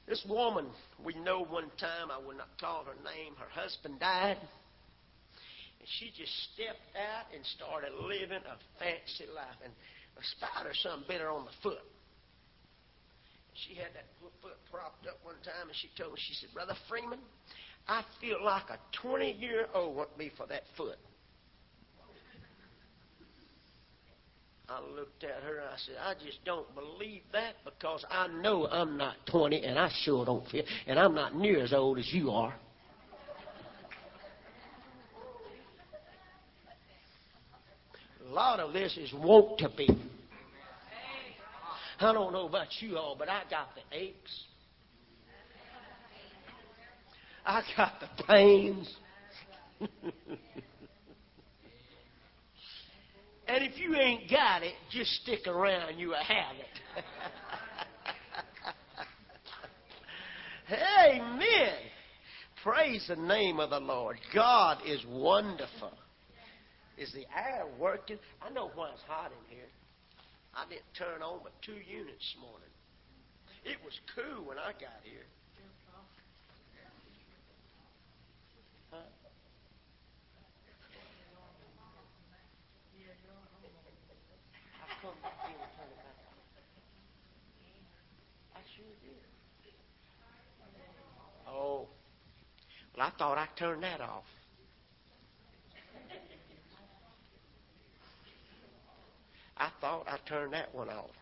This woman, we know one time, I will not call her name, her husband died. And she just stepped out and started living a fancy life. And a spider or something bit her on the foot. She had that foot propped up one time, and she told me, she said, Brother Freeman, I feel like a 20-year-old want me for that foot. I looked at her and I said, I just don't believe that because I know I'm not 20 and I sure don't feel, and I'm not near as old as you are. A lot of this is want to be. I don't know about you all, but I got the aches. I got the pains. And if you ain't got it, just stick around, you'll have it. Amen. Praise the name of the Lord. God is wonderful. Is the air working? I know why it's hot in here. I didn't turn on but 2 units this morning. It was cool when I got here. Huh? I come back in and turn it back on. I sure did. Oh. Well, I thought I turned that off. I thought I turned that one off.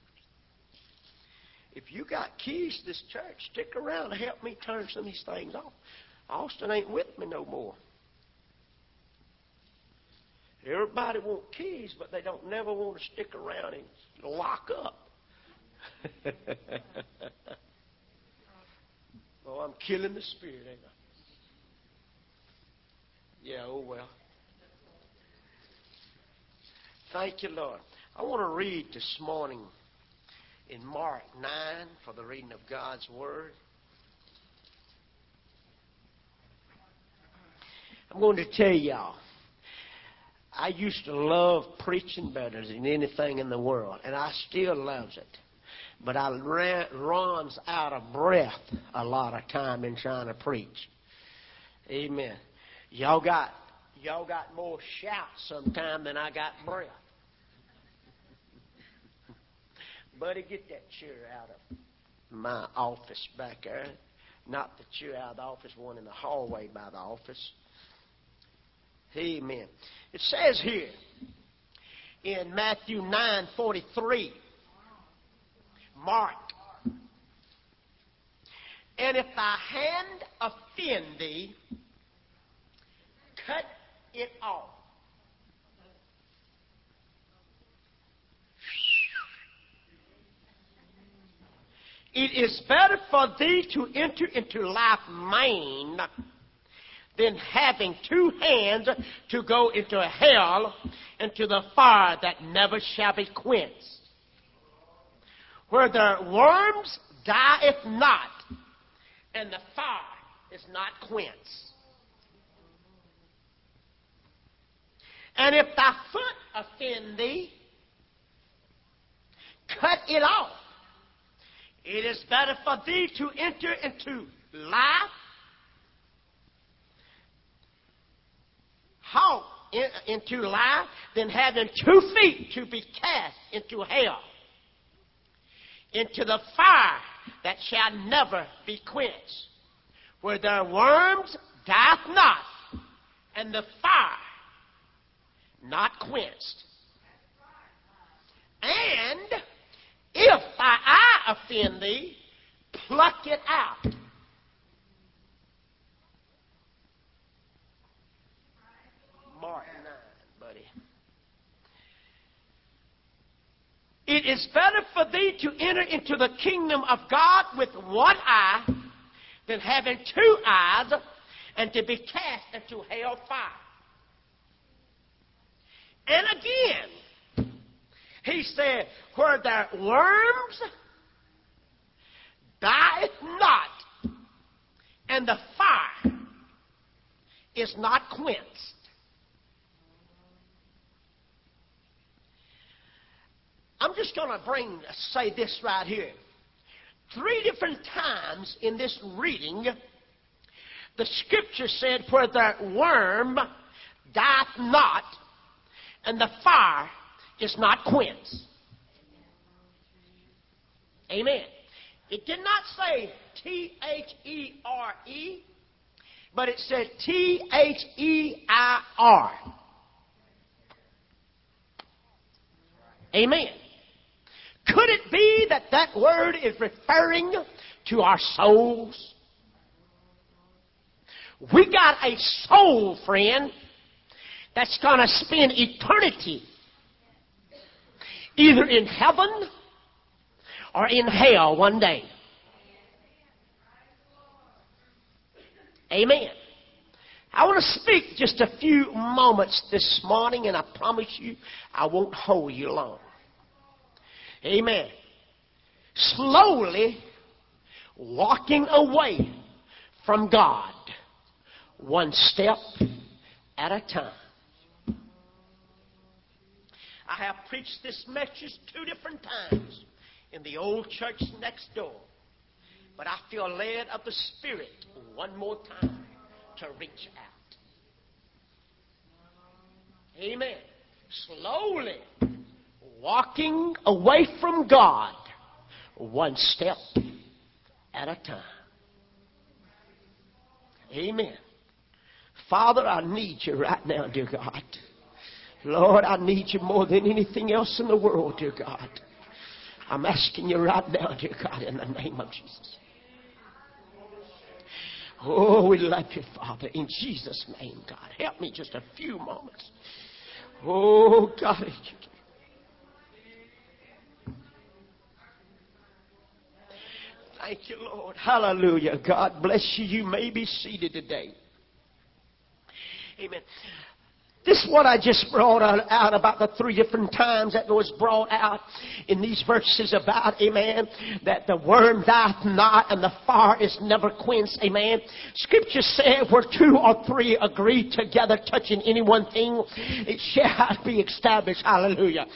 If you got keys to this church, stick around and help me turn some of these things off. Austin ain't with me no more. Everybody want keys, but they don't never want to stick around and lock up. Oh, I'm killing the spirit, ain't I? Yeah, oh well. Thank you, Lord. I want to read this morning in Mark 9 for the reading of God's Word. I'm going to tell y'all, I used to love preaching better than anything in the world, and I still loves it. But I runs out of breath a lot of time in trying to preach. Amen. Y'all got more shouts sometime than I got breath. Buddy, get that chair out of my office back there. Not the chair out of the office, one in the hallway by the office. Amen. It says here in Matthew 9:43, Mark, and if thy hand offend thee, cut it off. It is better for thee to enter into life maimed than having 2 hands to go into hell, into the fire that never shall be quenched, where the worms dieth not, and the fire is not quenched. And if thy foot offend thee, cut it off. It is better for thee to enter into life, into life, than having 2 feet to be cast into hell, into the fire that shall never be quenched, where their worms dieth not, and the fire not quenched. And if thy eye offend thee, pluck it out. Mark 9, buddy. It is better for thee to enter into the kingdom of God with 1 eye than having 2 eyes and to be cast into hell fire. And again, he said, where their worms dieth not, and the fire is not quenched. I'm just going to say this right here. 3 different times in this reading, the Scripture said, where the worm dieth not, and the fire is not quenched. Amen. It did not say T-H-E-R-E, but it said T-H-E-I-R. Amen. Could it be that that word is referring to our souls? We got a soul, friend, that's going to spend eternity either in heaven or in hell one day. Amen. I want to speak just a few moments this morning, and I promise you I won't hold you long. Amen. Slowly walking away from God, one step at a time. I have preached this message 2 different times in the old church next door. But I feel led of the Spirit one more time to reach out. Amen. Slowly walking away from God, one step at a time. Amen. Father, I need you right now, dear God. Lord, I need you more than anything else in the world, dear God. I'm asking you right now, dear God, in the name of Jesus. Oh, we love you, Father, in Jesus' name, God. Help me just a few moments. Oh, God. Thank you, Lord. Hallelujah. God bless you. You may be seated today. Amen. This is what I just brought out about the 3 different times that was brought out in these verses about, amen, that the worm dieth not and the fire is never quenched, amen. Scripture said where 2 or 3 agree together touching any one thing, it shall be established. Hallelujah.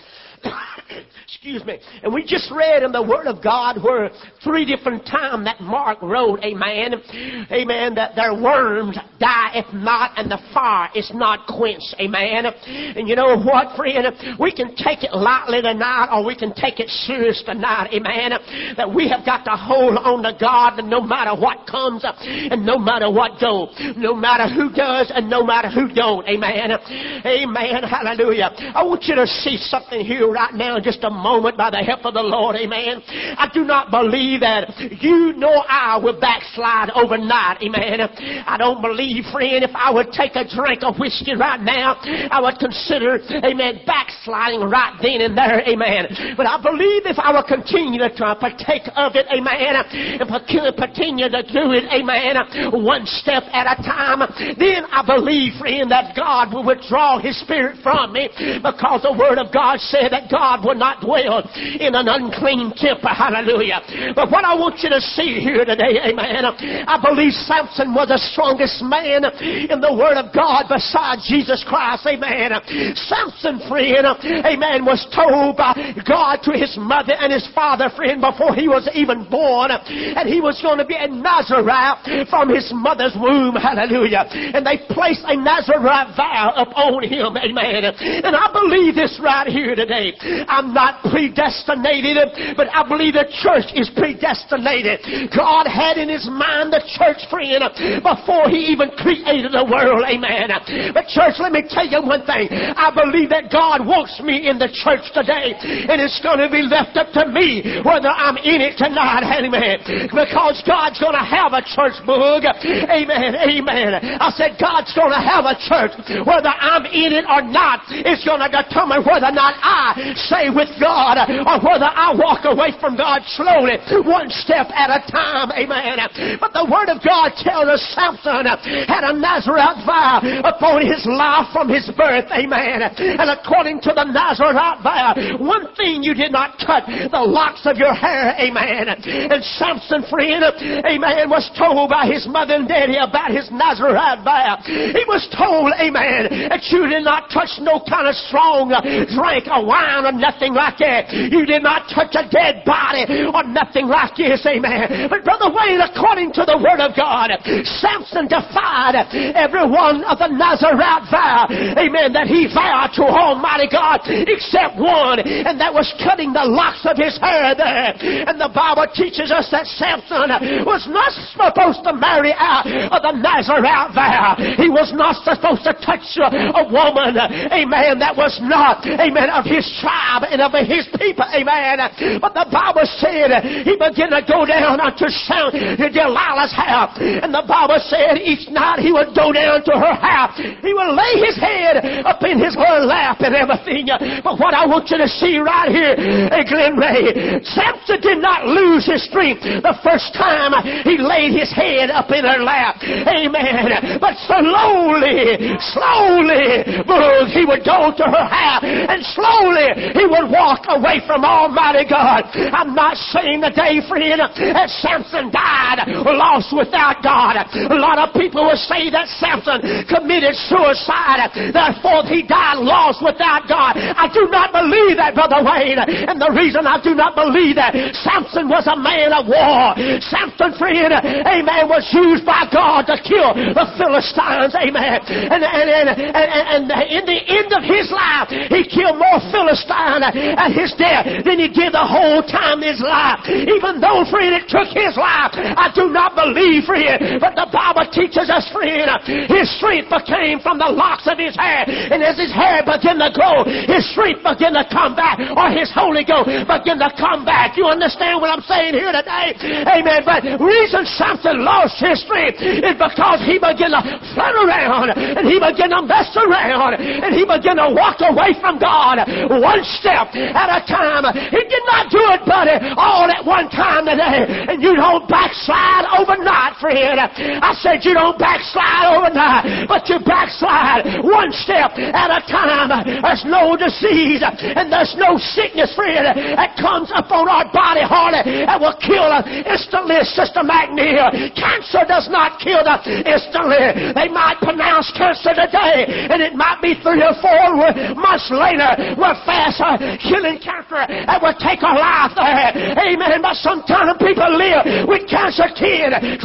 Excuse me. And we just read in the Word of God where 3 different times that Mark wrote, amen, amen, that their worms dieth not and the fire is not quenched, amen. And you know what, friend? We can take it lightly tonight or we can take it serious tonight, amen, that we have got to hold on to God no matter what comes and no matter what goes, no matter who does and no matter who don't, amen. Amen. Hallelujah. I want you to see something here right now in just a moment by the help of the Lord, amen. I do not believe that you nor I will backslide overnight, amen. I don't believe, friend, if I would take a drink of whiskey right now, I would consider, amen, backsliding right then and there, amen. But I believe if I would continue to partake of it, amen, and continue to do it, amen, one step at a time, then I believe, friend, that God will withdraw His Spirit from me, because the Word of God said that God will not dwell in an unclean temple. Hallelujah. But what I want you to see here today, amen, I believe Samson was the strongest man in the Word of God besides Jesus Christ, amen. Samson, friend, amen, was told by God to his mother and his father, friend, before he was even born, and he was going to be a Nazarite from his mother's womb. Hallelujah. And they placed a Nazarite vow upon him, amen. And I believe this right here today. I'm not predestinated, but I believe the church is predestinated. God had in His mind the church, friend, before He even created the world. Amen. But church, let me tell you one thing. I believe that God wants me in the church today, and it's going to be left up to me whether I'm in it tonight. Amen. Because God's going to have a church book. Amen. Amen. I said God's going to have a church. Whether I'm in it or not, it's going to determine whether or not I stay with God or whether I walk away from God slowly, one step at a time. Amen. But the Word of God tells us Samson had a Nazarite vow upon his life from his birth. Amen. And according to the Nazarite vow, one thing you did not cut, the locks of your hair. Amen. And Samson, friend, amen, was told by his mother and daddy about his Nazarite vow. He was told, amen, that you did not touch no kind of strong drink or wine shrine or nothing like that. You did not touch a dead body or nothing like this, amen. But Brother Wayne, according to the Word of God, Samson defied every one of the Nazarite vow, amen, that he vowed to Almighty God, except one, and that was cutting the locks of his hair there. And the Bible teaches us that Samson was not supposed to marry out of the Nazarite vow. He was not supposed to touch a woman, amen, that was not, amen, of his tribe and of his people, amen. But the Bible said he began to go down unto Delilah's house, and the Bible said each night he would go down to her house. He would lay his head up in her lap and everything. But what I want you to see right here, Glen Ray, Samson did not lose his strength the first time he laid his head up in her lap, amen. But slowly, he would go to her house, and slowly he would walk away from Almighty God. I'm not saying today, friend, that Samson died lost without God. A lot of people will say that Samson committed suicide, therefore he died lost without God. I do not believe that, Brother Wayne. And the reason I do not believe that, Samson was a man of war. Samson, friend, amen, was used by God to kill the Philistines, amen. And in the end of his life, he killed more Philistines at his death than he did the whole time his life. Even though, friend, it took his life, I do not believe, friend. But the Bible teaches us, friend, his strength became from the locks of his hair. And as his hair began to grow, his strength began to come back, or his Holy Ghost began to come back. You understand what I'm saying here today? Amen. But the reason Samson lost his strength is because he began to flit around, and he began to mess around, and he began to walk away from God one step at a time. He did not do it, buddy, all at one time today. And you don't backslide overnight, friend. I said you don't backslide overnight, but you backslide one step at a time. There's no disease and there's no sickness, friend, that comes upon our body hardly that will kill us instantly, Sister McNeil. Cancer does not kill us instantly. They might pronounce cancer today, and it might be 3 or 4 months later we're fast killing cancer that will take our life there. Amen. But sometimes people live with cancer 10, 12,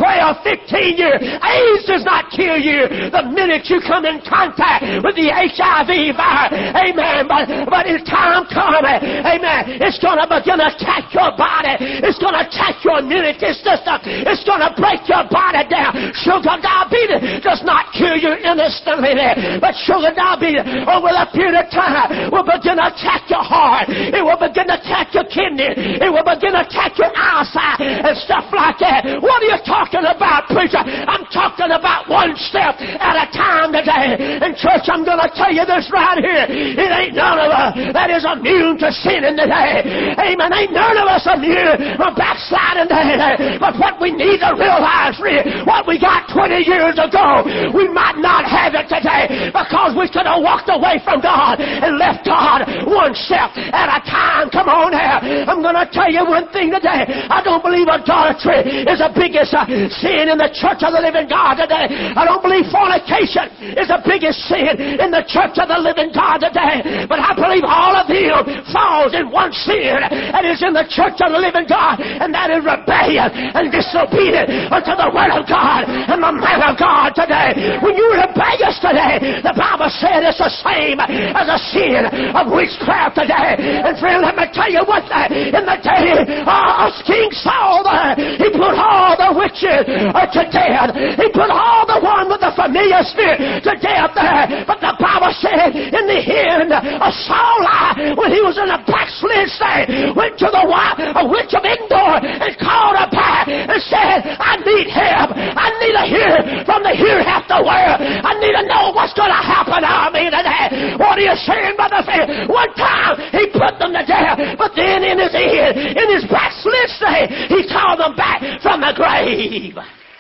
15 years. AIDS does not kill you the minute you come in contact with the HIV virus. Amen. But as time comes, amen, it's going to begin to attack your body. It's going to attack your immunity system. It's going to break your body down. Sugar diabetes does not kill you instantly, but sugar diabetes over a period of time will begin to attack your heart. It will begin to attack your kidney. It will begin to attack your eyesight and stuff like that. What are you talking about, preacher? I'm talking about one step at a time today. And church, I'm going to tell you this right here. It ain't none of us that is immune to sinning today. Amen. Ain't none of us immune from backsliding today. But what we need to realize, friend, what we got 20 years ago, we might not have it today because we could have walked away from God and left God one step at a time. Come on now. I'm going to tell you one thing today. I don't believe idolatry is the biggest sin in the church of the living God today. I don't believe fornication is the biggest sin in the church of the living God today. But I believe all of them falls in one sin that is in the church of the living God, and that is rebellion and disobedience unto the word of God and the man of God today. When you're rebellious today, the Bible said it's the same as a sin of witchcraft today. And friend, let me tell you what, in the day of King Saul, he put all the witches to death. He put all the one with the familiar spirit to death there. But the Bible said in the end of Saul, when he was in a backslid state, went to the witch of Endor and called her back and said, I need help. I need to hear from the hereafter world. I need to know what's going to happen to me today. What are you saying, brother? One time he put them to death, but then in his end, in his backslid state, he called them back from the grave.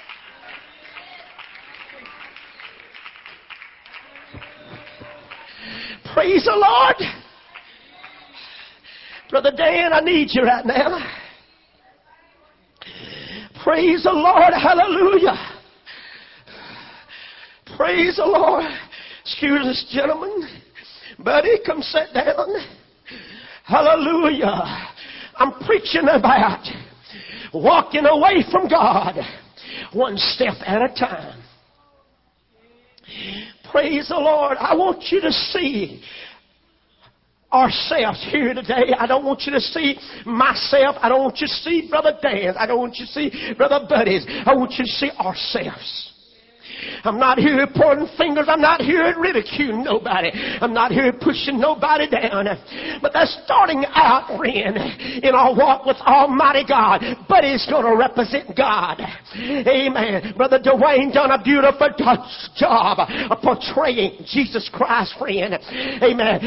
Praise the Lord. Brother Dan, I need you right now. Praise the Lord. Hallelujah. Praise the Lord. Excuse us, gentlemen. Buddy, come sit down. Hallelujah. I'm preaching about walking away from God one step at a time. Praise the Lord. I want you to see ourselves here today. I don't want you to see myself. I don't want you to see Brother Dan. I don't want you to see Brother Buddies. I want you to see ourselves. I'm not here pointing fingers. I'm not here ridiculing nobody. I'm not here pushing nobody down. But that's starting out, friend, in our walk with Almighty God. Buddy's going to represent God. Amen. Brother Dwayne done a beautiful job of portraying Jesus Christ, friend. Amen.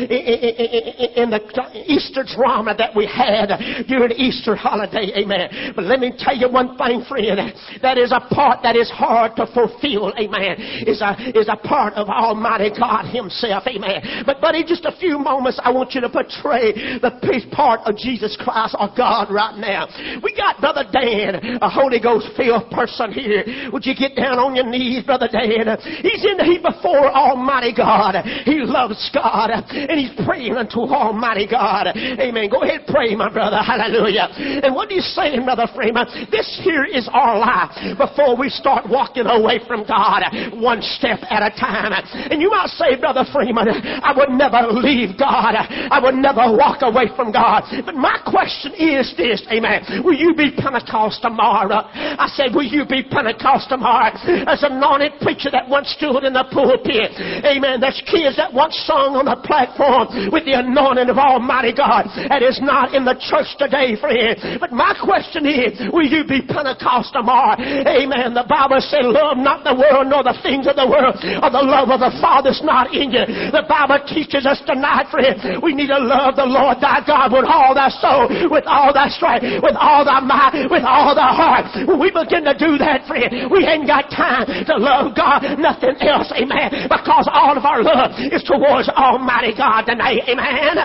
In the Easter drama that we had during the Easter holiday. Amen. But let me tell you one thing, friend. That is a part that is hard to fulfill. Amen. Is a part of Almighty God Himself. Amen. But buddy, just a few moments, I want you to portray the part of Jesus Christ, our God, right now. We got Brother Dan, a Holy Ghost filled person here. Would you get down on your knees, Brother Dan? He's before Almighty God. He loves God, and he's praying unto Almighty God. Amen. Go ahead, pray, my brother. Hallelujah. And what are you saying, Brother Freeman? This here is our life before we start walking away from God, one step at a time. And you might say, Brother Freeman, I would never leave God. I would never walk away from God. But my question is this, amen. Will you be Pentecost tomorrow? I said, will you be Pentecost tomorrow? As an anointed preacher that once stood in the pulpit, amen. There's kids that once sung on the platform with the anointing of Almighty God. That is not in the church today, friend. But my question is, will you be Pentecost tomorrow? Amen. The Bible said, love not the world nor the things of the world, or the love of the Father's not in you. The Bible teaches us tonight, friend, we need to love the Lord thy God with all thy soul, with all thy strength, with all thy might, with all thy heart. When we begin to do that, friend, we ain't got time to love God, nothing else, amen, because all of our love is towards Almighty God tonight, amen.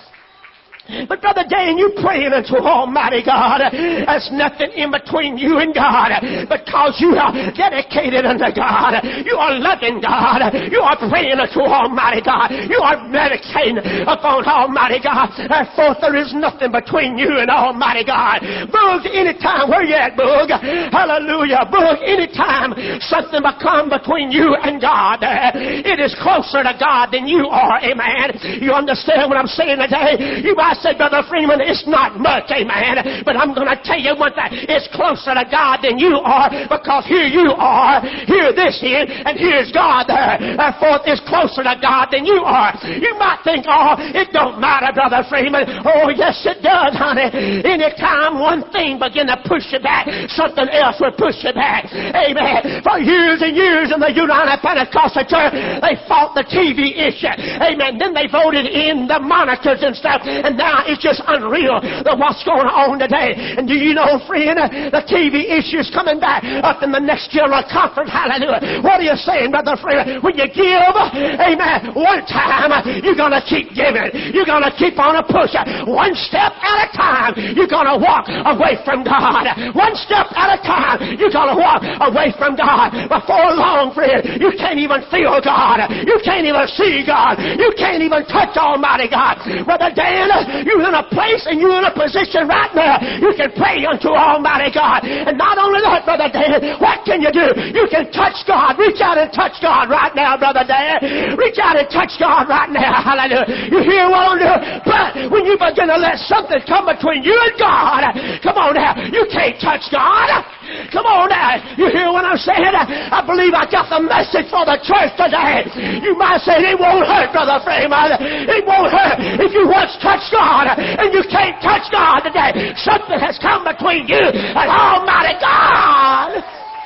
But Brother Dan, you praying unto Almighty God. There's nothing in between you and God, because you are dedicated unto God. You are loving God. You are praying unto Almighty God. You are meditating upon Almighty God. Therefore, there is nothing between you and Almighty God. Boog, anytime, where you at, Boog? Hallelujah. Boog, anytime something will come between you and God, it is closer to God than you are. Amen. You understand what I'm saying today? You might say, Brother Freeman, it's not much, amen, but I'm going to tell you one thing. It's closer to God than you are, because here you are, here this is, and here's God there. Therefore, it's closer to God than you are. You might think, oh, it don't matter, Brother Freeman. Oh, yes, it does, honey. Anytime one thing begin to push you back, something else will push you back. Amen. For years and years in the United Pentecostal Church, they fought the TV issue. Amen. Then they voted in the monitors and stuff, and now it's just unreal what's going on today. And do you know, friend, the TV issue is coming back up in the next general conference. Hallelujah. What are you saying, Brother Freeman? When you give, amen, one time, you're going to keep giving. You're going to keep on a push. One step at a time, you're going to walk away from God. One step at a time, you're going to walk away from God. Before long, friend, you can't even feel God. You can't even see God. You can't even touch Almighty God. Brother Dan, you're in a place and you're in a position right now you can pray unto Almighty God. And not only that, Brother Dan, what can you do? You can touch God. Reach out and touch God right now, Brother Dan. Reach out and touch God right now. Hallelujah. You hear what I'm doing? But when you begin to let something come between you and God, come on now, you can't touch God. Come on now. You hear what I'm saying? I believe I got the message for the church today. You might say it won't hurt, Brother Freeman. It won't hurt if you once touch God and you can't touch God today. Something has come between you and Almighty God.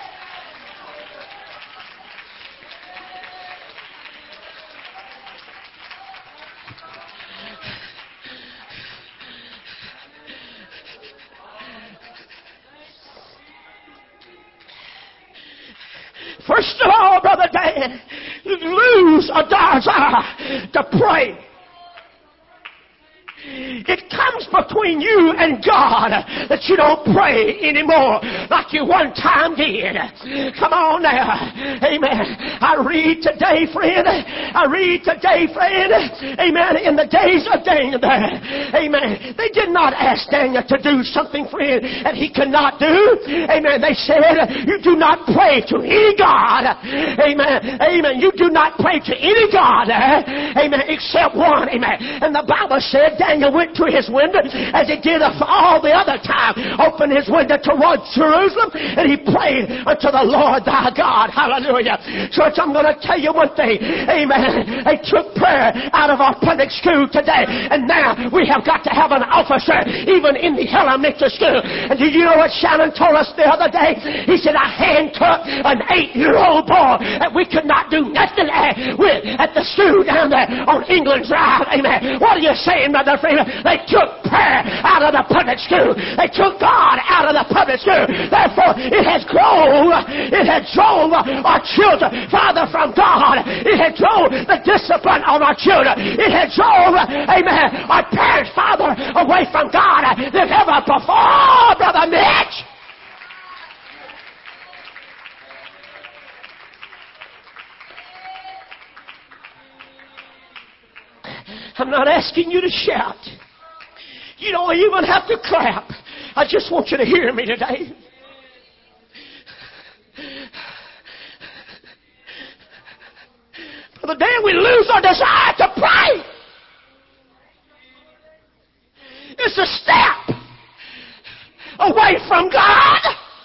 First of all, Brother Dan, lose a desire to pray. it comes between you and God that you don't pray anymore like you one time did. Come on now. Amen. I read today, friend. Amen. In the days of Daniel there. Amen. They did not ask Daniel to do something, friend, that he could not do. Amen. They said, you do not pray to any God. Amen. Amen. You do not pray to any God. Amen. Except one. Amen. And the Bible said Daniel went to his window as he did all the other time. Opened his window towards Jerusalem and he prayed unto the Lord thy God. Hallelujah. Church, I'm going to tell you one thing. Amen. They took prayer out of our public school today. And now we have got to have an officer even in the elementary school. And do you know what Shannon told us the other day? He said, I handcuffed an 8-year-old boy that we could not do nothing with at the school down there on England Drive. Amen. What are you saying, Brother Freeman? They took prayer out of the public school. They took God out of the public school. Therefore, it has drove our children farther from God. It has drove the discipline on our children. It has drove, amen, our parents farther away from God than ever before, Brother Mitch. I'm not asking you to shout. You don't even have to clap. I just want you to hear me today. Brother Dan, we lose our desire to pray. It's a step away from God.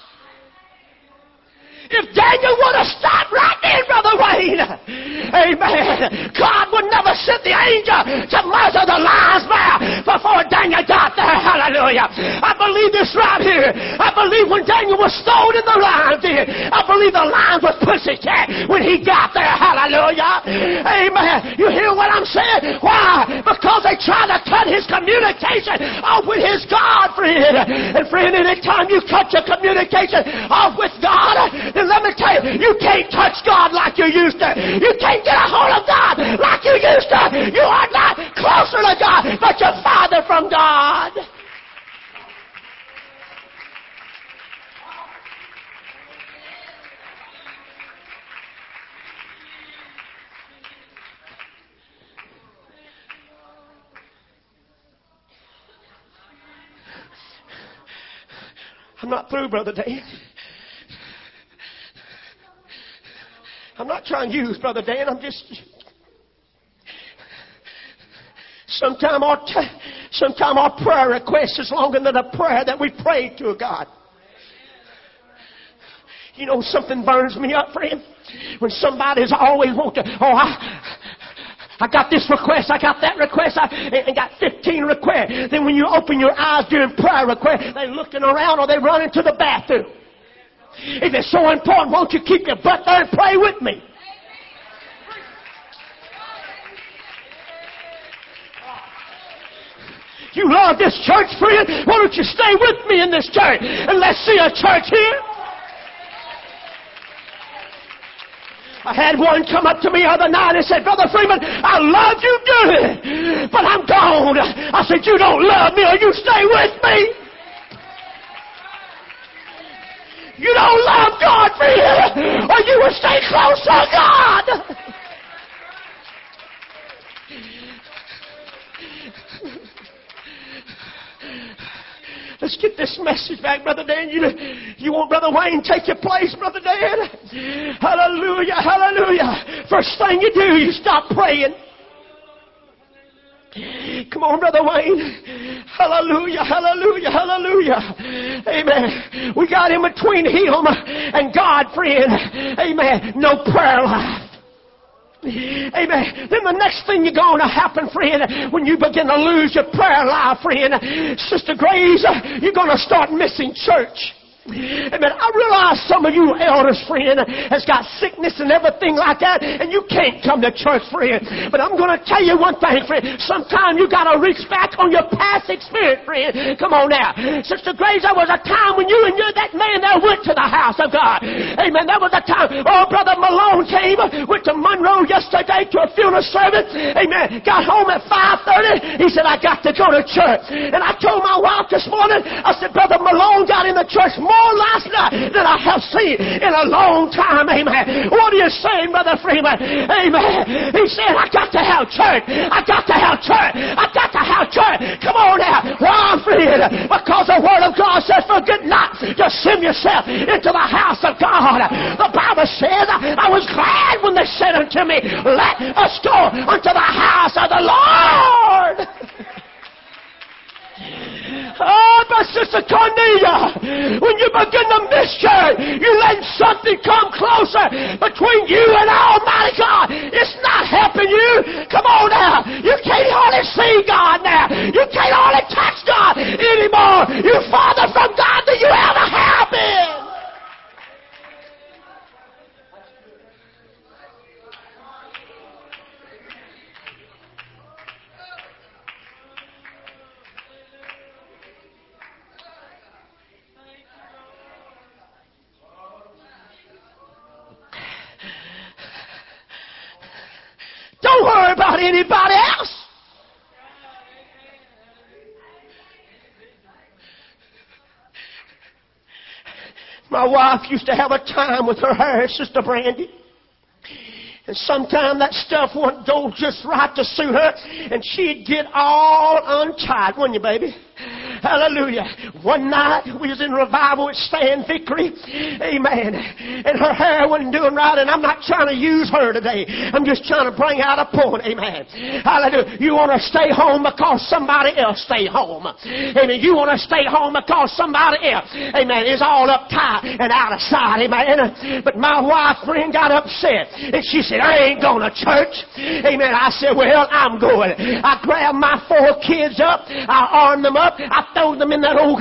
If Daniel would have stopped right then, Brother Wayne, amen, God would never send the angel to muzzle the lion's mouth before Daniel got there. Hallelujah. I believe this right here. I believe when Daniel was thrown in the lion's den, I believe the lion was pussycat when he got there. Hallelujah. Amen. You hear what I'm saying? Why? Because they tried to cut his communication off with his God, friend. And friend, anytime you cut your communication off with God, then let me tell you, you can't touch God like you used to. You can't get a hold of God like you used to. You are not closer to God, but you're farther from God. I'm not through, Brother Dan. I'm not trying to use Brother Dan. I'm just... Sometime our prayer request is longer than a prayer that we prayed to a God. You know, something burns me up, friend. When somebody's always want to... I got this request, I got that request, I got 15 requests. Then when you open your eyes during prayer request, they're looking around or they run into the bathroom. If it's so important, won't you keep your butt there and pray with me? You love this church, friend? Why don't you stay with me in this church and let's see a church here? I had one come up to me the other night and said, Brother Freeman, I love you dearly, but I'm gone. I said, you don't love me or you stay with me. You don't love God, friend, or you will stay close to God. Let's get this message back, Brother Dan. You want Brother Wayne take your place, Brother Dan? Hallelujah, hallelujah. First thing you do, you stop praying. Come on, Brother Wayne. Hallelujah, hallelujah, hallelujah. Amen. We got in between him and God, friend. Amen. No prayer life. Amen. Then the next thing you're going to happen, friend, when you begin to lose your prayer life, friend, Sister Grace, you're going to start missing church. Amen. I realize some of you elders, friend, has got sickness and everything like that, and you can't come to church, friend. But I'm going to tell you one thing, friend. Sometimes you got to reach back on your past experience, friend. Come on now. Sister Grace, there was a time when you and that man there went to the house of God. Amen. There was a time, Brother Malone came, went to Monroe yesterday to a funeral service. Amen. Got home at 5:30. He said, I got to go to church. And I told my wife this morning, I said, Brother Malone got in the church more last night than I have seen in a long time. Amen. What are you saying, Brother Freeman? Amen. He said, I got to have church. I got to have church. I got to have church. Come on now. Why, friend? Because the Word of God says, forget not to send yourself into the house of God. The Bible says, I was glad when they said unto me, let us go unto the house of the Lord. Oh, but Sister Cornelia, when you begin to miss church, you let something come closer between you and Almighty God. It's not helping you. Come on now. You can't hardly see God now. You can't hardly touch God anymore. You're farther from God than you ever have been. Don't worry about anybody else. My wife used to have a time with her hair, Sister Brandy. And sometimes that stuff wouldn't go just right to suit her. And she'd get all untied, wouldn't you, baby? Hallelujah. One night we was in revival at Stand Victory. Amen. And her hair wasn't doing right, and I'm not trying to use her today. I'm just trying to bring out a point. Amen. Hallelujah. You want to stay home because somebody else stay home. Amen. You want to stay home because somebody else, amen, is all uptight and out of sight. Amen. But my wife friend got upset, and she said, I ain't going to church. Amen. I said, well, I'm going. I grabbed my 4 kids up. I armed them up. I threw them in that old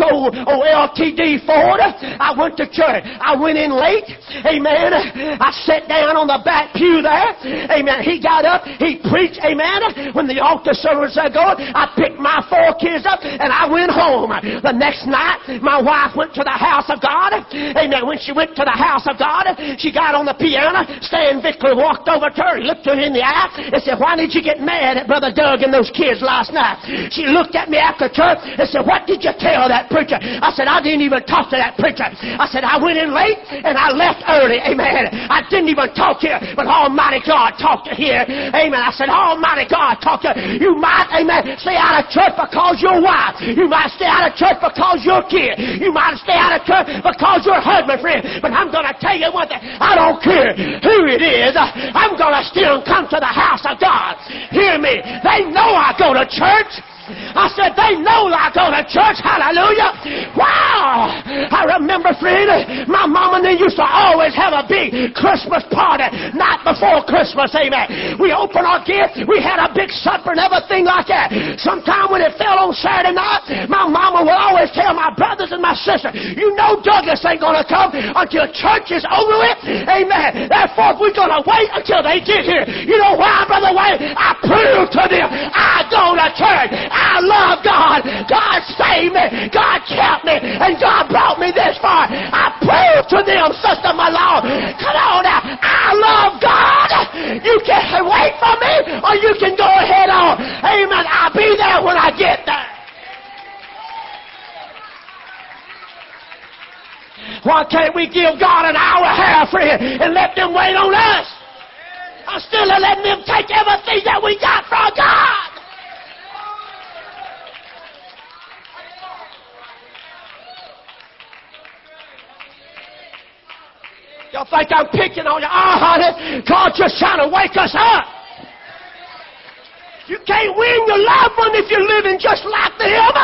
LTD Ford. I went to church. I went in late. Amen. I sat down on the back pew there. Amen. He got up. He preached. Amen. When the altar service was going, I picked my 4 kids up and I went home. The next night, my wife went to the house of God. Amen. When she went to the house of God, she got on the piano. Stan Victor walked over to her. He looked her in the eye and said, why did you get mad at Brother Doug and those kids last night? She looked at me after church and said, what did you tell that preacher? I said, I didn't even talk to that preacher. I said, I went in late and I left early. Amen. I didn't even talk here, but Almighty God talked to here. Amen. I said, Almighty God talked to you. Might, amen, stay out of church because your wife. You might stay out of church because your kid. You might stay out of church because your husband, friend. But I'm going to tell you one thing. I don't care who it is. I'm going to still come to the house of God. Hear me. They know I go to church. I said, they know I go to church. Hallelujah. Wow. I remember, friend, my mom and they used to always have a big Christmas party night before Christmas. Amen. We opened our gift. We had a big supper and everything like that. Sometime when it fell on Saturday night, my mama would always tell my brothers and my sister, you know Douglas ain't going to come until church is over with. Amen. Therefore, we're going to wait until they get here. You know why, Brother Wayne? I proved to them I go to church. I love God. God saved me. God kept me. And God brought me this far. I proved to them, Sister Malone. Come on now. I love God. You can wait for me or you can go ahead on. Amen. I'll be there when I get there. Why can't we give God an hour and a half, friend, and let them wait on us? Instead of letting them take everything that we got from God. Y'all think I'm picking on you? Oh, honey, God's just trying to wake us up. You can't win your loved one if you're living just like them.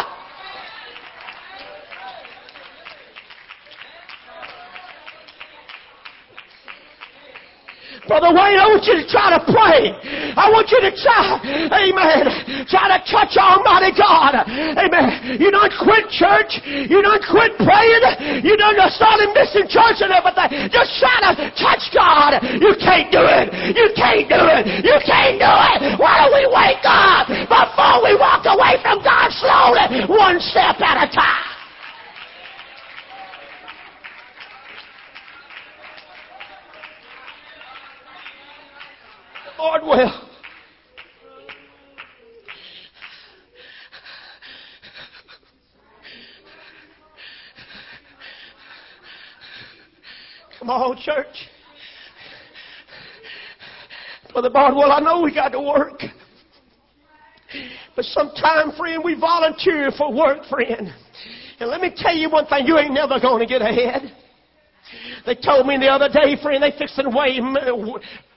Brother Wayne, I want you to try to pray. I want you to try, amen, try to touch Almighty God. Amen. You don't quit church. You don't quit praying. You don't start missing church and everything. Just try to touch God. You can't do it. You can't do it. You can't do it. Why don't we wake up before we walk away from God slowly, one step at a time? Lord will. Come on, church. Brother Bardwell, I know we got to work. But sometime, friend, we volunteer for work, friend. And let me tell you one thing, you ain't never going to get ahead. They told me the other day, friend, they fixing to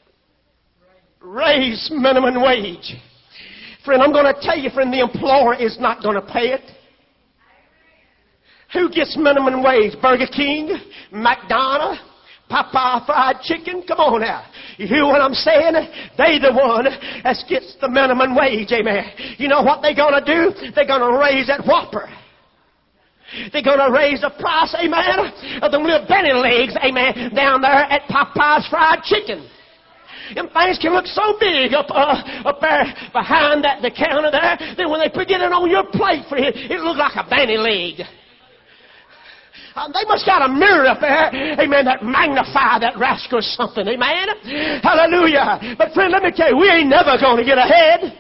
raise minimum wage. Friend, I'm going to tell you, friend, the employer is not going to pay it. Who gets minimum wage? Burger King? McDonald's? Popeye fried chicken? Come on now. You hear what I'm saying? They the one that gets the minimum wage, amen. You know what they're going to do? They're going to raise that Whopper. They're going to raise the price, amen, of the little Benny legs, amen, down there at Popeye's fried chicken. Them things can look so big up there behind the counter there. Then when they put it on your plate, for it look like a Benny leg. They must got a mirror up there, amen, that magnify that rascal or something, amen. Hallelujah. But friend, let me tell you, we ain't never going to get ahead.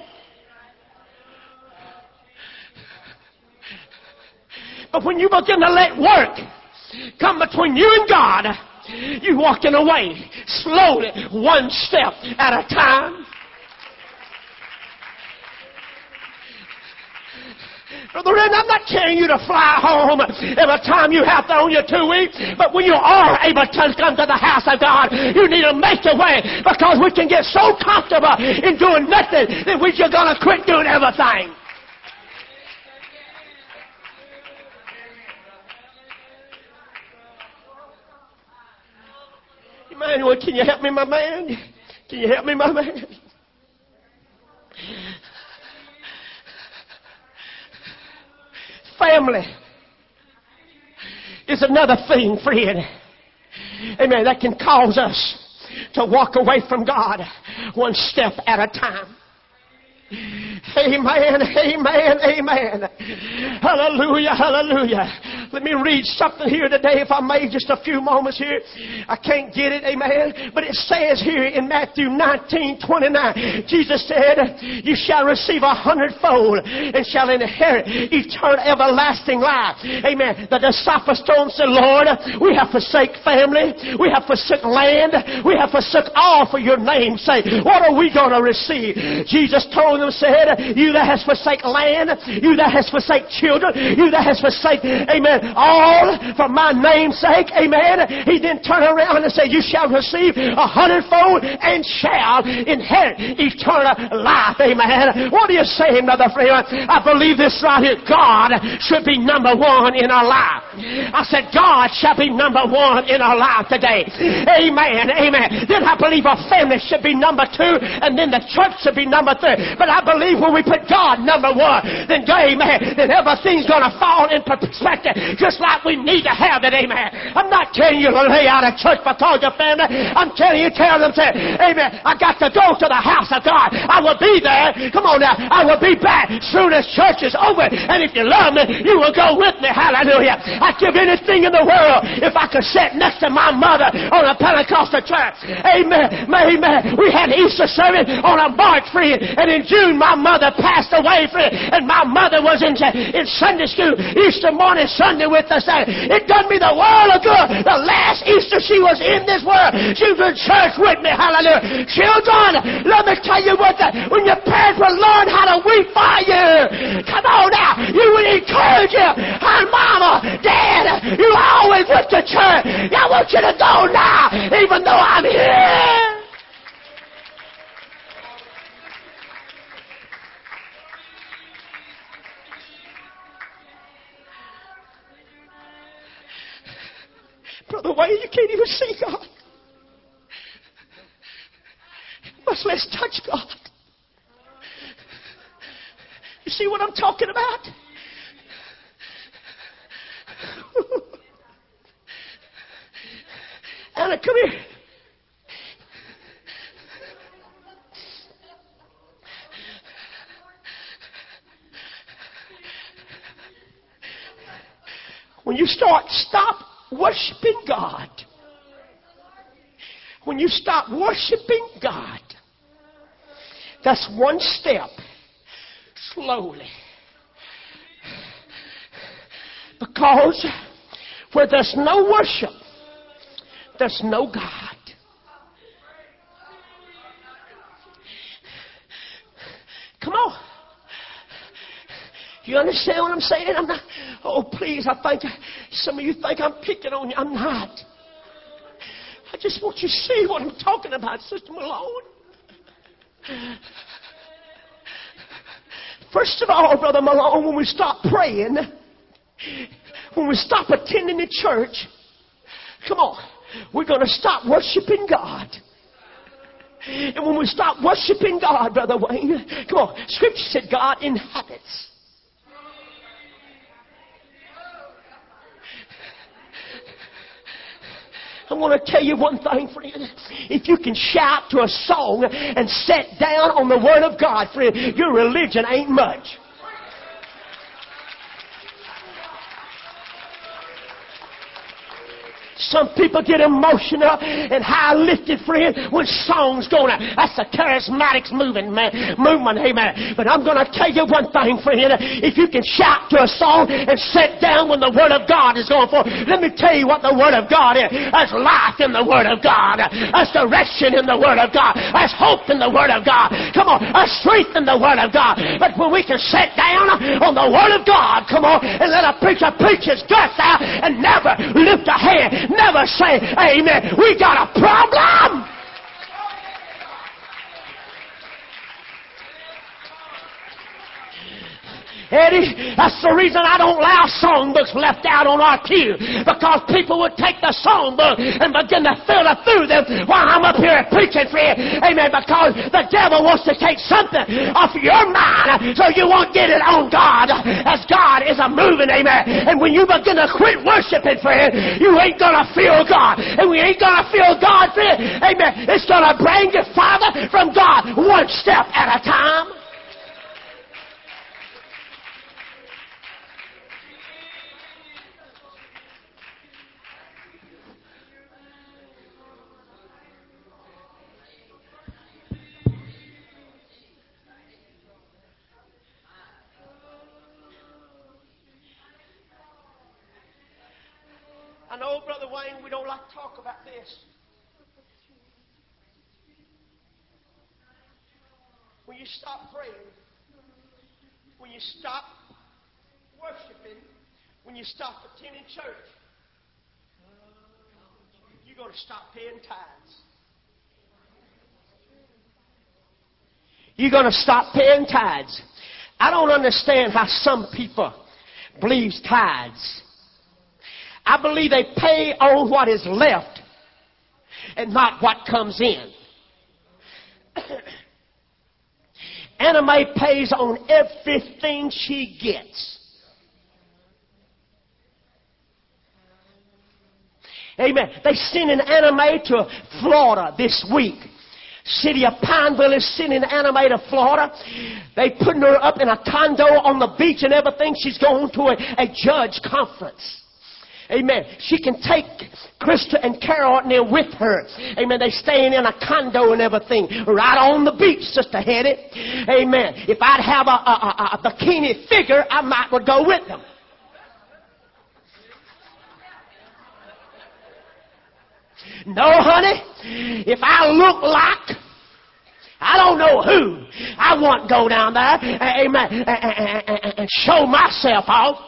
But when you begin to let work come between you and God, you walking away slowly, one step at a time. Brother, I'm not telling you to fly home every time you have to on your 2 weeks, but when you are able to come to the house of God, you need to make your way, because we can get so comfortable in doing nothing that we're just going to quit doing everything. Emmanuel, can you help me, my man? Can you help me, my man? Family is another thing, friend, amen, that can cause us to walk away from God one step at a time. Amen, amen, amen. Hallelujah, hallelujah. Let me read something here today, if I may, just a few moments here. I can't get it, amen. But it says here in Matthew 19:29, Jesus said, you shall receive 100-fold and shall inherit eternal everlasting life. Amen. The disciples told him, said, Lord, we have forsaken family, we have forsaken land, we have forsaken all for your name's sake. What are we going to receive? Jesus told them, said, you that has forsaken land, you that has forsaken children, you that has forsaken, amen, all for my name's sake, amen. He then turned around and said, you shall receive 100-fold and shall inherit eternal life, amen. What are you saying, brother friend? I believe this right here. God should be number one in our life. I said, God shall be number one in our life today. Amen, amen. Then I believe our family should be number two, and then the church should be number three. But I believe when we put God number one, then amen, then everything's going to fall in perspective, just like we need to have it, amen. I'm not telling you to lay out of church because your family. I'm telling you, tell them, say, amen, I got to go to the house of God. I will be there. Come on now. I will be back soon as church is over. And if you love me, you will go with me. Hallelujah. I'd give anything in the world if I could sit next to my mother on a Pentecostal church. Amen. Amen. We had Easter service on a March, friend, and in June my mother passed away, friend, and my mother was in Sunday school Easter morning Sunday with us. It done me the world of good. The last Easter she was in this world, she was in church with me. Hallelujah. Children, let me tell you what, when your parents will learn how to weep for you, come on now, you will encourage you. Hi, mama, dad, you always went to church. I want you to go now, even though I'm here. Brother Wayne, you can't even see God. Let's touch God. You see what I'm talking about? Anna, come here. When you stop worshiping God, when you stop worshiping God, that's one step slowly. Because where there's no worship, there's no God. Come on. You understand what I'm saying? I'm not. Oh, please, I think some of you think I'm picking on you. I'm not. I just want you to see what I'm talking about, Sister Malone. First of all, Brother Malone, when we stop praying, when we stop attending the church, come on, we're going to stop worshiping God. And when we stop worshiping God, Brother Wayne, come on, Scripture said God inhabits. I want to tell you one thing, friend. If you can shout to a song and sit down on the Word of God, friend, your religion ain't much. Some people get emotional and high lifted, friend, when songs going out. That's a charismatics movement, amen. But I'm going to tell you one thing, friend. If you can shout to a song and sit down when the Word of God is going forth, let me tell you what the Word of God is. There's life in the Word of God. There's direction in the Word of God. There's hope in the Word of God. Come on, there's strength in the Word of God. But when we can sit down on the Word of God, come on, and let a preacher preach his guts out and never lift a hand, never say, amen, we got a problem. Eddie, that's the reason I don't allow songbooks left out on our pew. Because people would take the songbook and begin to fill it through them while I'm up here preaching, friend. Amen. Because the devil wants to take something off your mind so you won't get it on God. As God is a moving, amen. And when you begin to quit worshiping, friend, you ain't going to feel God. And we ain't going to feel God, friend. Amen. It's going to bring you farther from God one step at a time. I know, Brother Wayne, we don't like to talk about this. When you stop praying, when you stop worshiping, when you stop attending church, you're going to stop paying tithes. You're going to stop paying tithes. I don't understand how some people believe tithes. I believe they pay on what is left and not what comes in. Anna Mae pays on everything she gets. Amen. They sending Anna Mae to Florida this week. City of Pineville is sending Anna Mae to Florida. They putting her up in a condo on the beach and everything. She's going to a judge conference. Amen. She can take Krista and Carol in there with her. Amen. They staying in a condo and everything. Right on the beach, Sister Hetty. Amen. If I'd have a bikini figure, I might would go with them. No, honey. If I look like I don't know who, I won't go down there, amen, and show myself off.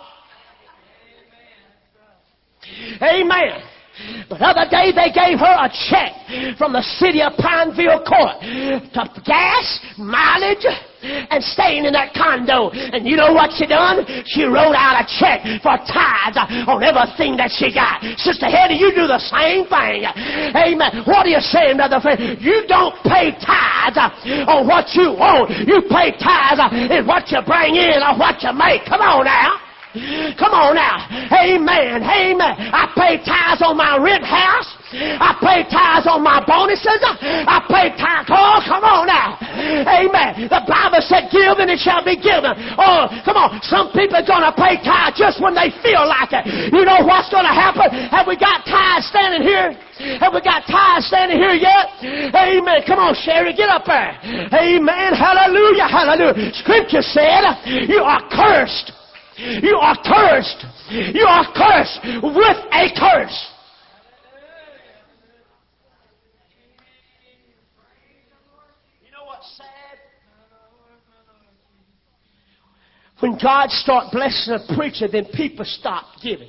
Amen. But the other day they gave her a check from the City of Pineville Court to gas, mileage, and staying in that condo. And you know what she done? She wrote out a check for tithes on everything that she got. Sister Hetty, you do the same thing. Amen. What are you saying, brother friend? You don't pay tithes on what you own. You pay tithes in what you bring in or what you make. Come on now. Come on now. Amen. Amen. I pay tithes on my rent house. I pay tithes on my bonuses. I pay tithes. Oh, come on now. Amen. The Bible said, give and it shall be given. Oh, come on. Some people are going to pay tithes just when they feel like it. You know what's going to happen? Have we got tithes standing here? Have we got tithes standing here yet? Amen. Come on, Sherry, get up there. Amen. Hallelujah. Hallelujah. Scripture said, you are cursed. You are cursed. You are cursed with a curse. You know what's sad? When God starts blessing a preacher, then people stop giving.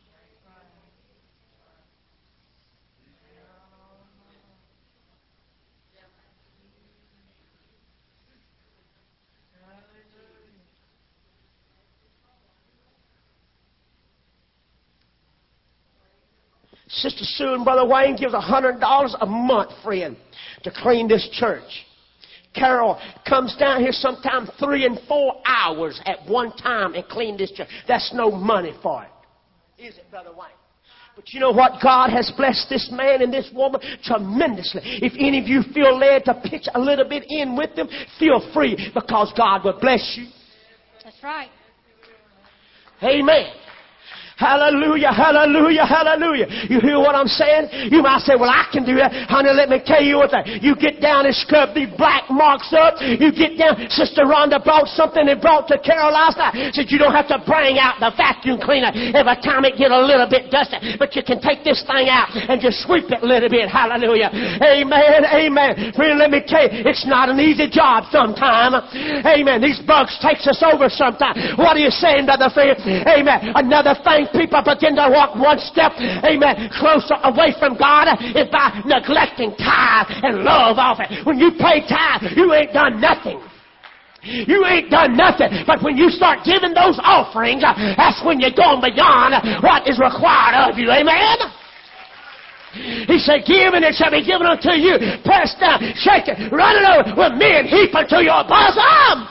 Sister Sue and Brother Wayne gives $100 a month, friend, to clean this church. Carol comes down here sometimes 3 and 4 hours at one time and clean this church. That's no money for it. Is it, Brother Wayne? But you know what? God has blessed this man and this woman tremendously. If any of you feel led to pitch a little bit in with them, feel free, because God will bless you. That's right. Amen. Hallelujah, hallelujah, hallelujah. You hear what I'm saying? You might say, well, I can do that. Honey, let me tell you what that. You get down and scrub these black marks up. You get down. Sister Rhonda brought something and brought to Carol last night. Said you don't have to bring out the vacuum cleaner every time it get a little bit dusty. But you can take this thing out and just sweep it a little bit. Hallelujah. Amen, amen. Friend, let me tell you, it's not an easy job sometimes. Amen. These bugs takes us over sometimes. What are you saying, brother friend? Amen. Another thing, people begin to walk one step, amen, closer away from God is by neglecting tithe and love offering. When you pay tithe, you ain't done nothing. You ain't done nothing. But when you start giving those offerings, that's when you're going beyond what is required of you. Amen? He said, give and it shall be given unto you. Press down, shake it, run it over with me and heap unto your bosom.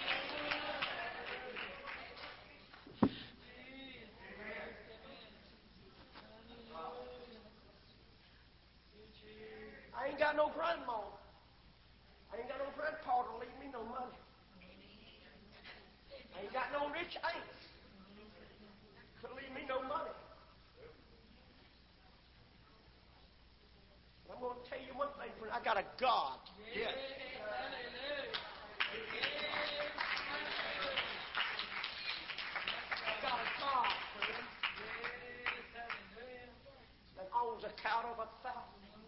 I ain't got no grandma. I ain't got no grandpa to leave me no money. I ain't got no rich aunt to leave me no money. I'm going to tell you one thing, friend. I got a God. Yes. I got a God, friend, that owns a cattle of 1,000.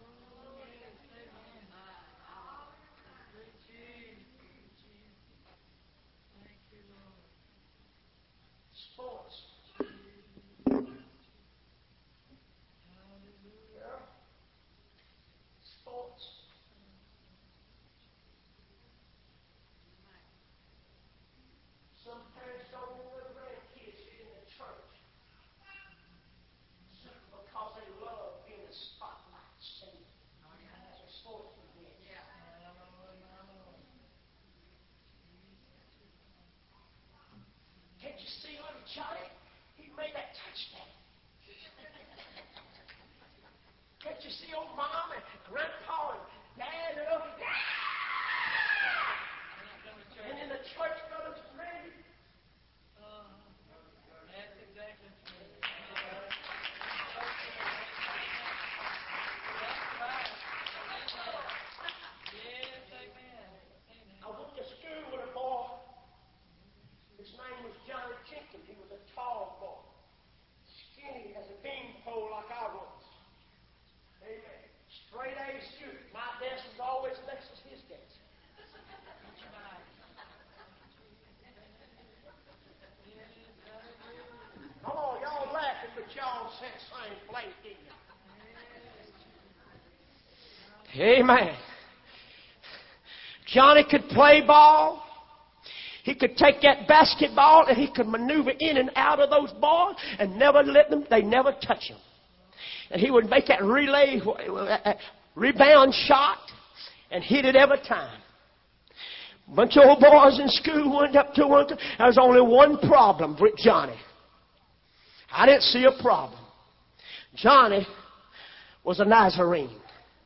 Sports. Yeah. Sports. Some parents don't want their grandkids in the church simply because they love being the spotlight. That's a sportsman is. Can't you see little Johnny? He made that touchdown. Can't you see old mom and grandpa and dad and all? And in the church, brothers and ladies. That's exactly true. Yes, amen. I went to school with a boy. His name was Johnny Jenkins. He was a tall boy. Skinny as a beanpole like I was. Amen. Straight A student. My desk was always next to his desk. Come on, y'all laughing, but y'all said same place, didn't you? Amen. Johnny could play ball. He could take that basketball and he could maneuver in and out of those balls and never let them, they never touch him. And he would make that rebound shot and hit it every time. A bunch of old boys in school went up to one. There was only one problem with Johnny. I didn't see a problem. Johnny was a Nazarene.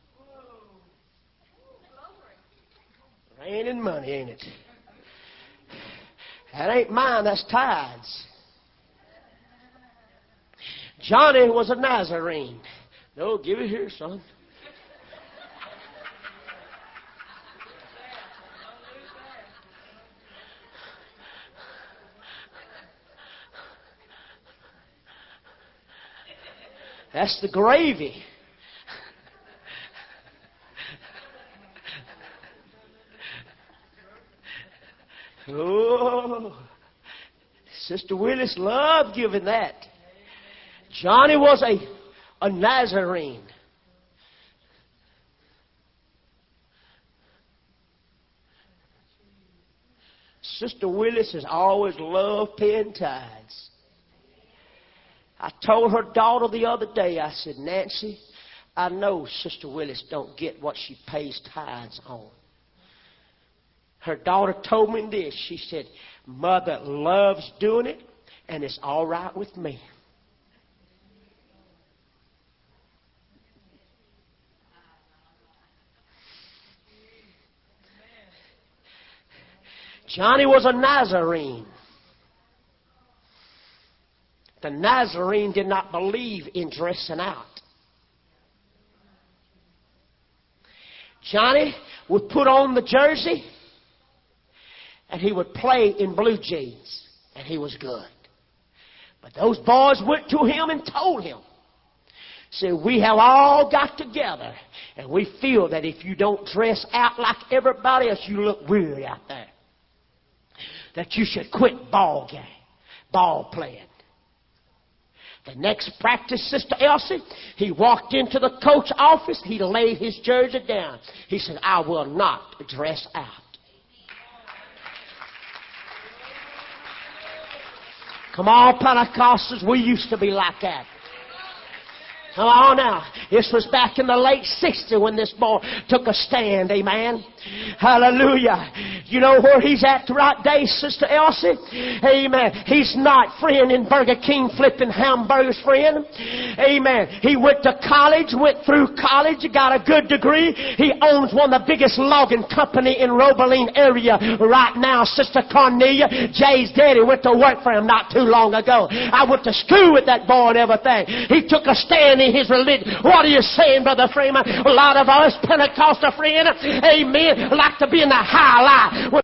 Rain and money, ain't it? That ain't mine, that's tithes. Johnny was a Nazarene. No, give it here, son. That's the gravy. Oh, Sister Willis loved giving that. Johnny was a Nazarene. Sister Willis has always loved paying tithes. I told her daughter the other day, I said, Nancy, I know Sister Willis don't get what she pays tithes on. Her daughter told me this. She said, Mother loves doing it, and it's all right with me. Johnny was a Nazarene. The Nazarene did not believe in dressing out. Johnny would put on the jersey and he would play in blue jeans, and he was good. But those boys went to him and told him, said, we have all got together, and we feel that if you don't dress out like everybody else, you look weird out there. That you should quit ball playing. The next practice, Sister Elsie, he walked into the coach's office. He laid his jersey down. He said, I will not dress out. Come on, Pentecostals, we used to be like that. Come on now. This was back in the late 60s when this boy took a stand. Amen. Hallelujah. You know where he's at right day, Sister Elsie? Amen. He's not, friend, in Burger King flipping hamburgers, friend. Amen. He went to college, went through college, got a good degree. He owns one of the biggest logging company in Robeline area right now, Sister Cornelia. Jay's daddy went to work for him not too long ago. I went to school with that boy and everything. He took a stand in his religion. What are you saying, Brother Freeman? A lot of us Pentecostal friends, amen, like to be in the high life.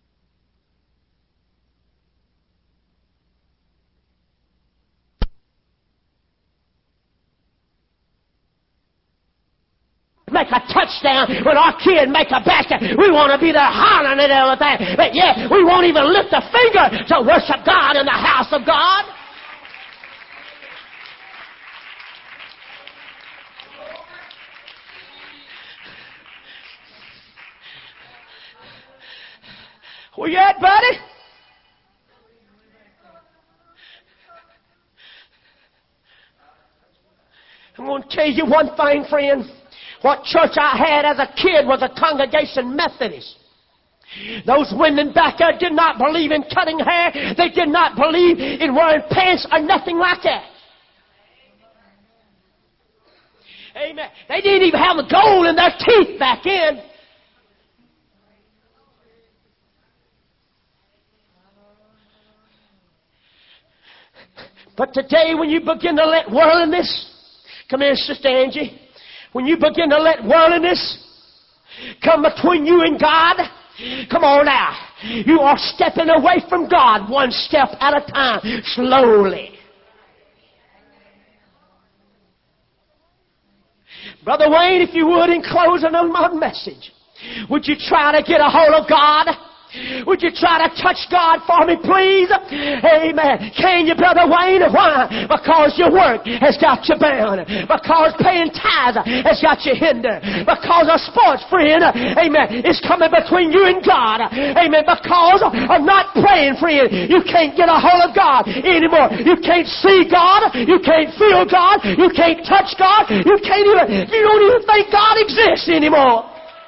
Make a touchdown when our kid make a basket. We want to be there hollering and everything. But yeah, we won't even lift a finger to worship God in the house of God. Where you at, buddy? I'm going to tell you one thing, friend. What church I had as a kid was a Congregation Methodist. Those women back there did not believe in cutting hair. They did not believe in wearing pants or nothing like that. Amen. They didn't even have the gold in their teeth back then. But today, when you begin to let worldliness, come here, Sister Angie, when you begin to let worldliness come between you and God, come on now, you are stepping away from God one step at a time, slowly. Brother Wayne, if you would, in closing on my message, would you try to get a hold of God? Would you try to touch God for me, please? Amen. Can you, Brother Wayne? Why? Because your work has got you bound. Because paying tithes has got you hindered. Because a sports friend, amen, is coming between you and God. Amen. Because of not praying, friend, you can't get a hold of God anymore. You can't see God. You can't feel God. You can't touch God. You don't even think God exists anymore.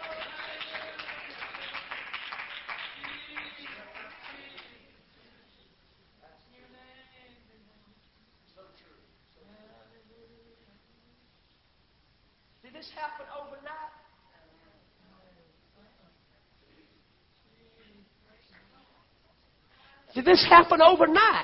Did this happen overnight? Did this happen overnight?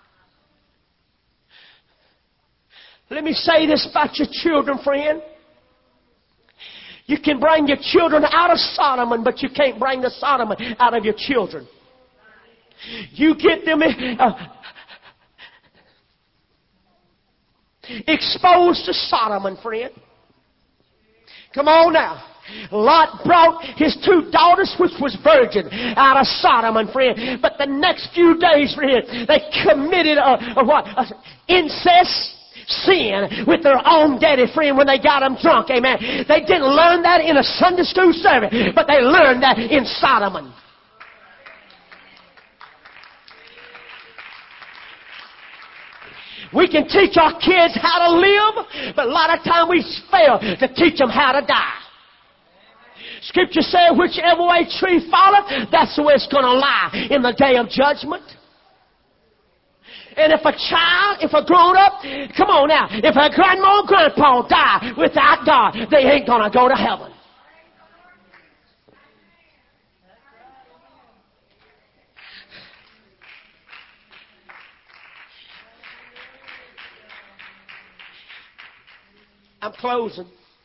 Let me say this about your children, friend. You can bring your children out of Sodom, but you can't bring the Sodom out of your children. You get them exposed to Sodom, friend. Come on now. Lot brought his 2 daughters, which was virgin, out of Sodom, friend. But the next few days, friend, they committed incest sin with their own daddy, friend, when they got them drunk. Amen. They didn't learn that in a Sunday school service, but they learned that in Sodom. We can teach our kids how to live, but a lot of time we fail to teach them how to die. Scripture says, whichever way tree falleth, that's the way it's going to lie in the day of judgment. And if a grown-up, come on now, if a grandma or grandpa die without God, they ain't going to go to heaven. I'm closing.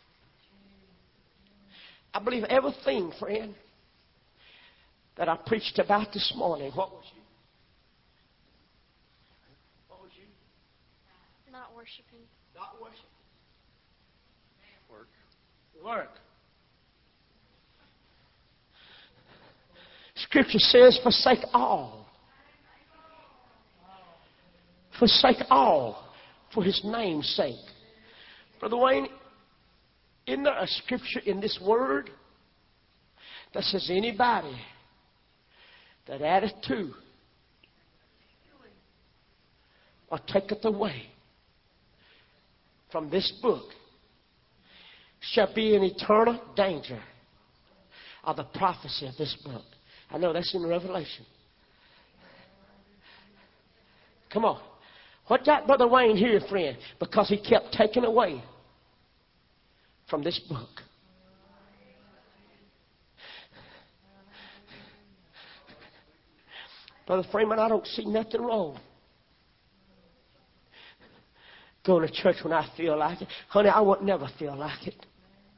I believe everything, friend, that I preached about this morning. What was you? What was you? Not worshiping. Not worshiping. Work. Scripture says, forsake all. Forsake all for His name's sake. Brother Wayne, isn't there a scripture in this word that says anybody that addeth to or taketh away from this book shall be in eternal danger of the prophecy of this book? I know that's in Revelation. Come on. What got Brother Wayne here, friend? Because he kept taking away from this book. Brother Freeman, I don't see nothing wrong going to church when I feel like it. Honey, I won't never feel like it.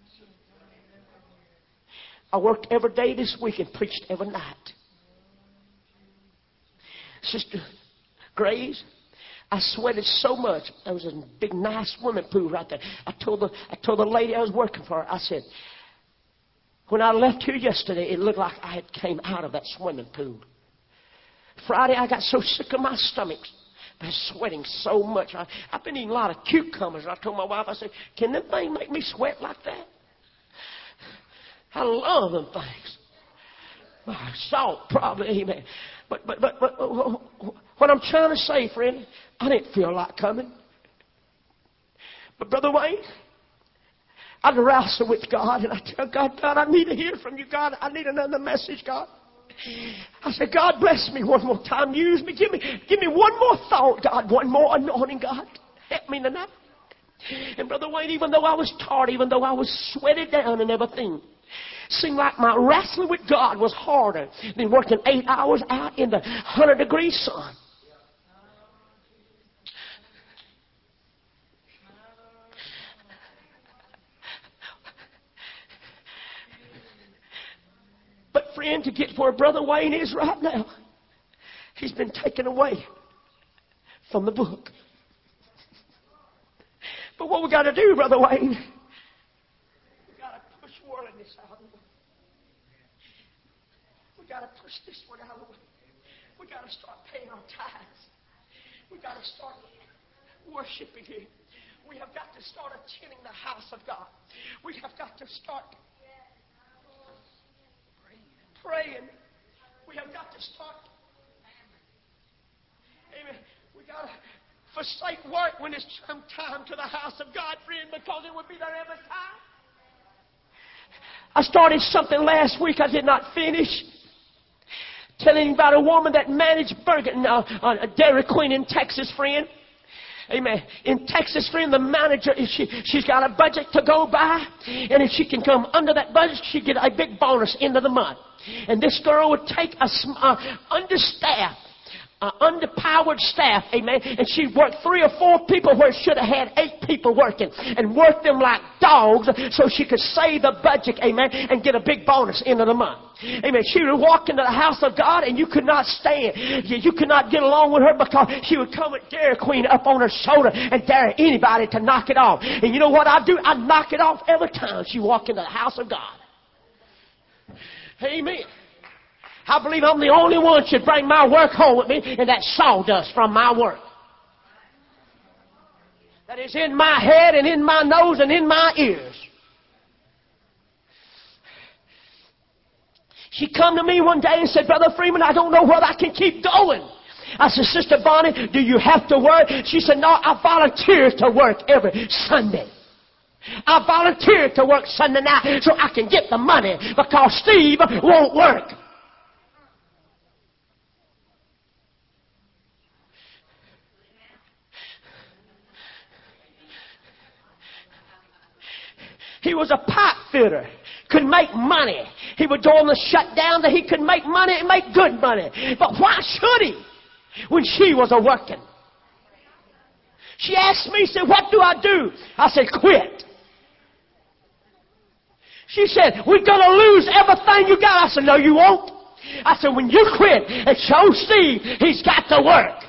I worked every day this week and preached every night. Sister Graves, I sweated so much. There was a big, nice swimming pool right there. I told the lady I was working for, I said, when I left here yesterday, it looked like I had came out of that swimming pool. Friday, I got so sick of my stomach. I was sweating so much. I've been eating a lot of cucumbers. And I told my wife, I said, can them things make me sweat like that? I love them things. Salt, probably, amen. But what I'm trying to say, friend, I didn't feel like coming. But Brother Wayne, I'd wrestle with God, and I tell God, I need to hear from you, God. I need another message, God. I said, God, bless me one more time. Use me. Give me one more thought, God. One more anointing, God. Help me tonight. And Brother Wayne, even though I was tired, even though I was sweated down and everything, seemed like my wrestling with God was harder than working 8 hours out in the 100-degree sun. But friend, to get where Brother Wayne is right now, he's been taken away from the book. But what we got to do, Brother Wayne, we got to push worldliness out of the way. We got to push this one out of the way. We got to start paying our tithes. We got to start worshiping Him. We have got to start attending the house of God. We have got to start praying. We have got to start. Amen. We got to forsake work when it's come time to the house of God, friend, because it would be there every time. I started something last week I did not finish. Telling you about a woman that managed Dairy Queen in Texas, friend. Amen. In Texas, friend, the manager, she's got a budget to go by. And if she can come under that budget, she'd get a big bonus end of the month. And this girl would take underpowered staff, amen, and she'd work 3 or 4 people where it should have had 8 people working, and work them like dogs so she could save the budget, amen, and get a big bonus end of the month. Amen. She would walk into the house of God and you could not stand. You could not get along with her because she would come with Dairy Queen up on her shoulder and dare anybody to knock it off. And you know what I do? I knock it off every time she walk into the house of God. Amen. I believe I'm the only one should bring my work home with me, and that sawdust from my work. That is in my head and in my nose and in my ears. She come to me one day and said, Brother Freeman, I don't know whether I can keep going. I said, Sister Bonnie, do you have to work? She said, no, I volunteer to work every Sunday. I volunteer to work Sunday night so I can get the money because Steve won't work. He was a pipe fitter. Could make money. He would go on the shutdown that he could make money and make good money. But why should he when she was a working? She asked me, said, what do I do? I said, quit. She said, we're going to lose everything you got. I said, no, you won't. I said, when you quit and show Steve he's got to work.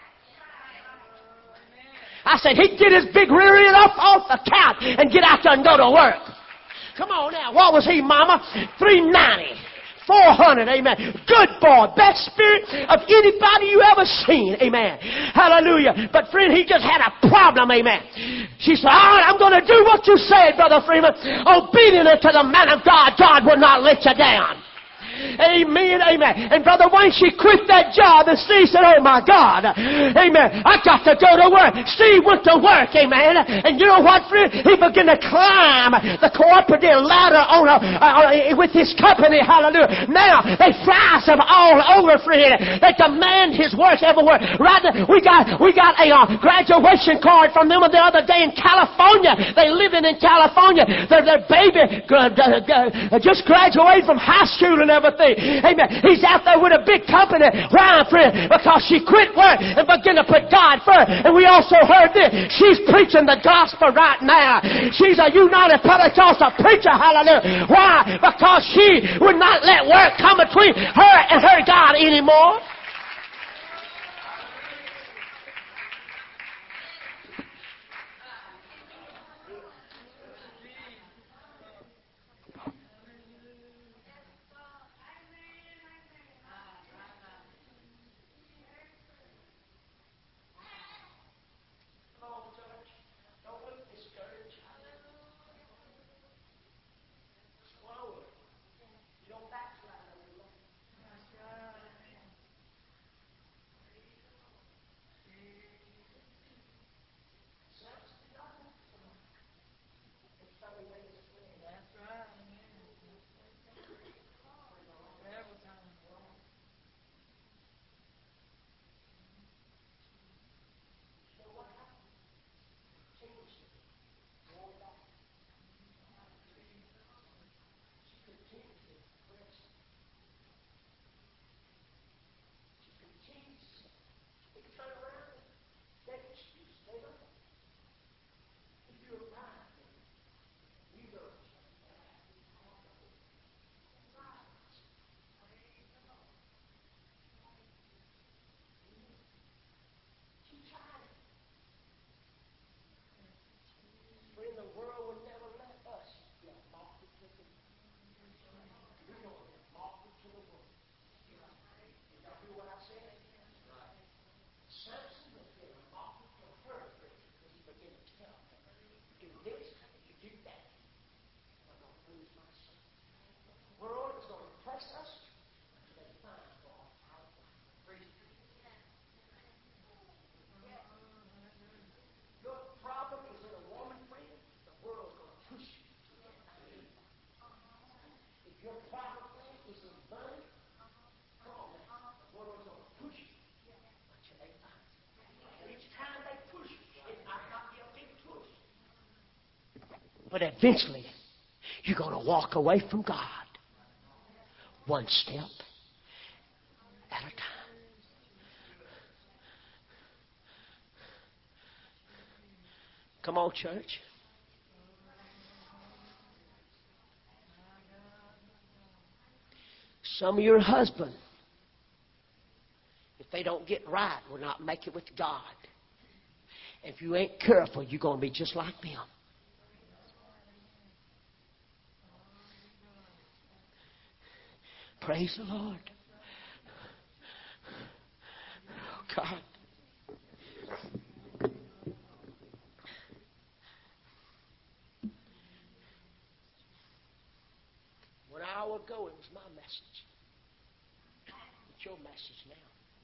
I said, he'd get his big rear end up off the couch and get out there and go to work. Come on now. What was he, Mama? $390. $400. Amen. Good boy. Best spirit of anybody you ever seen. Amen. Hallelujah. But friend, he just had a problem. Amen. She said, all right, I'm going to do what you said, Brother Freeman. Obedient to the man of God, God will not let you down. Amen, amen. And Brother Wayne, she quit that job and Steve said, oh my God, amen, I got to go to work. Steve went to work, amen. And you know what, friend? He began to climb the cooperative ladder with his company, hallelujah. Now, they fly him all over, friend. They demand his work everywhere. Right now, we got a graduation card from them the other day in California. They living in California. Their baby just graduated from high school and everything. Amen. He's out there with a big company. Why, friend? Because she quit work and began to put God first. And we also heard this. She's preaching the gospel right now. She's a United Pentecostal preacher. Hallelujah. Why? Because she would not let work come between her and her God anymore. Your problem thing is the money. Come on now. The world's going to push you until they find it. Each time they push you, it might not be a big push. But eventually, you're going to walk away from God one step at a time. Come on, church. Some of your husband, if they don't get right, will not make it with God. If you ain't careful, you're going to be just like them. Praise the Lord. Oh, God. An hour ago, it was my message. It's your message now.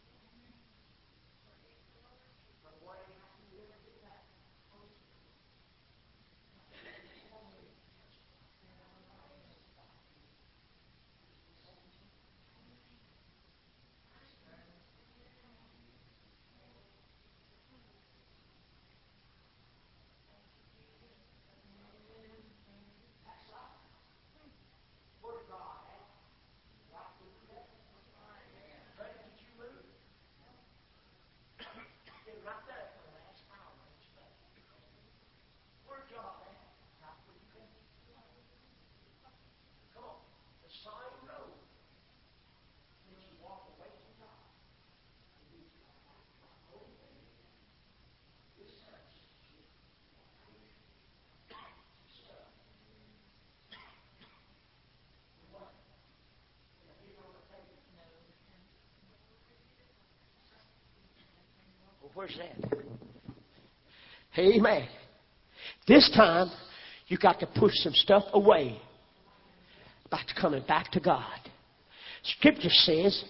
Well, where's that? Amen. This time, you got to push some stuff away. Back to coming back to God. Scripture says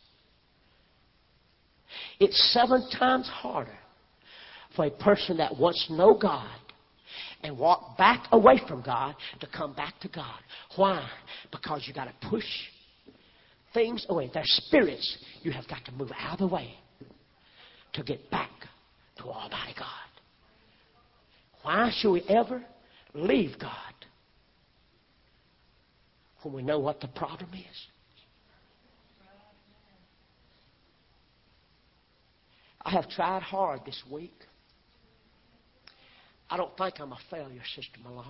it's 7 times harder for a person that wants to know God and walk back away from God to come back to God. Why? Because you got to push things away. There's spirits you have got to move out of the way to get back to Almighty God. Why should we ever leave God when we know what the problem is? I have tried hard this week. I don't think I'm a failure, Sister Malone.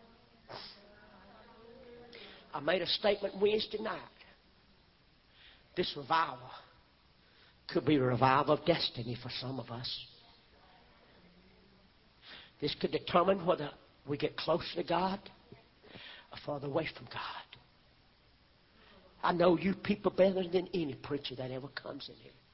I made a statement Wednesday night. This revival could be a revival of destiny for some of us. This could determine whether we get closer to God or farther away from God. I know you people better than any preacher that ever comes in here.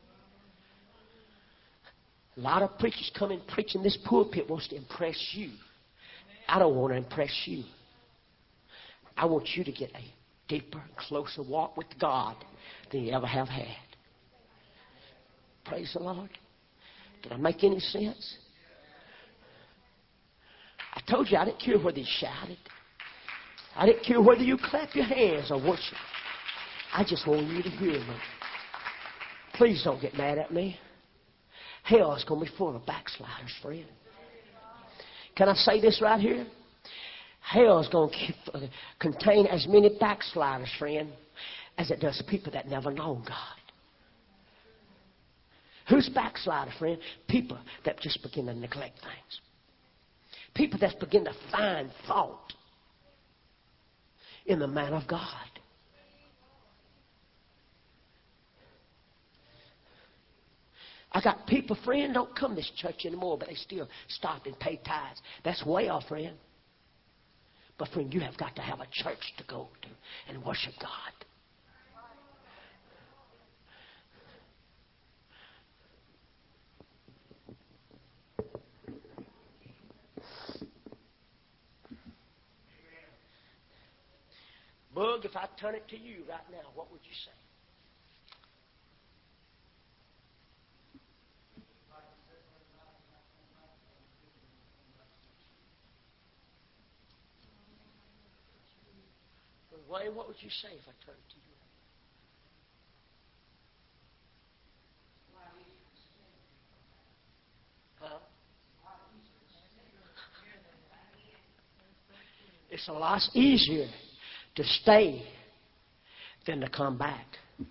A lot of preachers come in preaching this pulpit wants to impress you. I don't want to impress you. I want you to get a deeper, closer walk with God than you ever have had. Praise the Lord. Did I make any sense? I told you I didn't care whether you shouted. I didn't care whether you clap your hands or worship. I just want you to hear me. Please don't get mad at me. Hell is going to be full of backsliders, friend. Can I say this right here? Hell is going to contain as many backsliders, friend, as it does people that never know God. Who's backslider, friend? People that just begin to neglect things. People that begin to find fault in the man of God. I got people, friend, don't come to this church anymore, but they still stop and pay tithes. That's well, friend. But, friend, you have got to have a church to go to and worship God. Bug, if I turn it to you right now, what would you say? Wayne, what would you say if I turned to you? Huh? It's a lot easier to stay than to come back.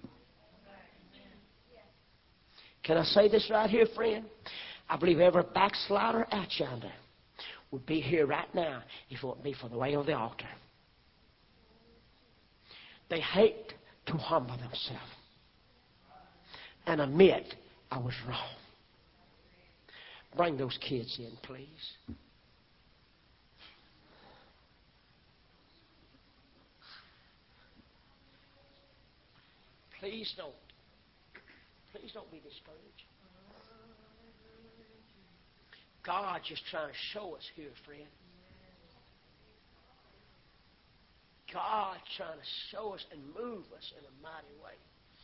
Can I say this right here, friend? I believe every backslider out yonder would be here right now if it wouldn't be for the way of the altar. They hate to humble themselves and admit I was wrong. Bring those kids in, please. Please don't be discouraged. God's just trying to show us here, friend. God's trying to show us and move us in a mighty way.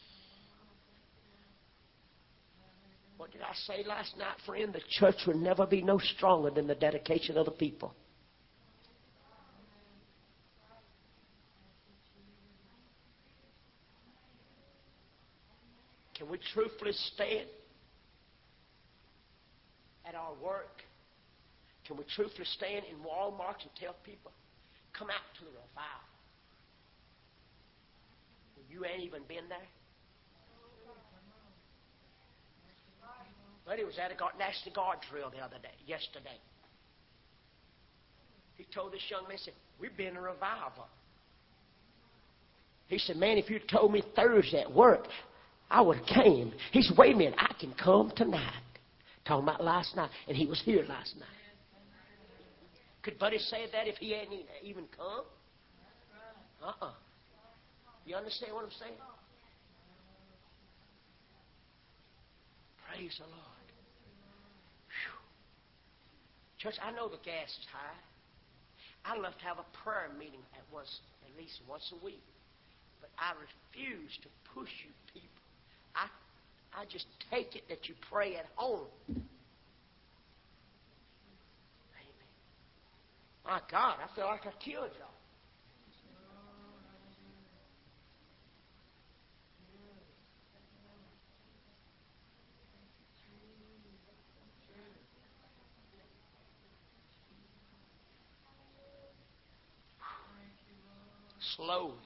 What did I say last night, friend? The church will never be no stronger than the dedication of the people. Can we truthfully stand at our work? Can we truthfully stand in Walmart and tell people, come out to the revival? You ain't even been there. But he was at a National Guard drill yesterday. He told this young man, he said, we've been in a revival. He said, man, if you told me Thursday at work, I would have came. He said, wait a minute, I can come tonight. Talking about last night, and he was here last night. Could Buddy say that if he hadn't even come? You understand what I'm saying? Praise the Lord. Whew. Church, I know the gas is high. I'd love to have a prayer meeting at least once a week. But I refuse to push you people. I just take it that you pray at home. Amen. My God, I feel like I killed y'all. Slowly.